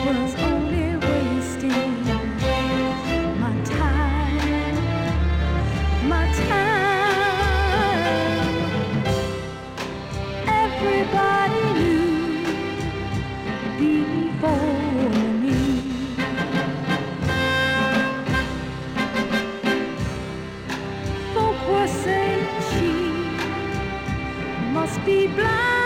was only wasting my time, my time. Everybody knew before me. Folk were saying she must be blind.